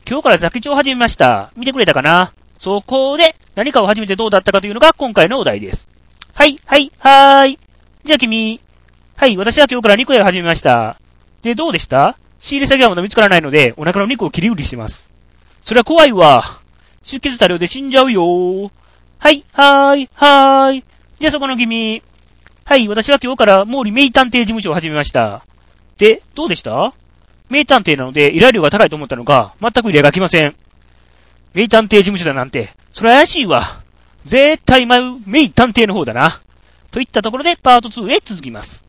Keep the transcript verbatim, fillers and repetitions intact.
今日からザキ帳を始めました。見てくれたかな？そこで何かを始めてどうだったかというのが今回のお題です。はい、はい、はーい。じゃあ君。はい、私は今日から肉屋を始めました。で、どうでした？仕入れ先がまだ見つからないので、お腹の肉を切り売りしてます。それは怖いわ。出血多量で死んじゃうよー。はい、はーい、はーい。じゃあそこの君。はい、私は今日から毛利名探偵事務所を始めました。で、どうでした？名探偵なので依頼料が高いと思ったのが、全く依頼が来ません。名探偵事務所だなんて、それ怪しいわ。絶対迷う名探偵の方だな。といったところでパートツーへ続きます。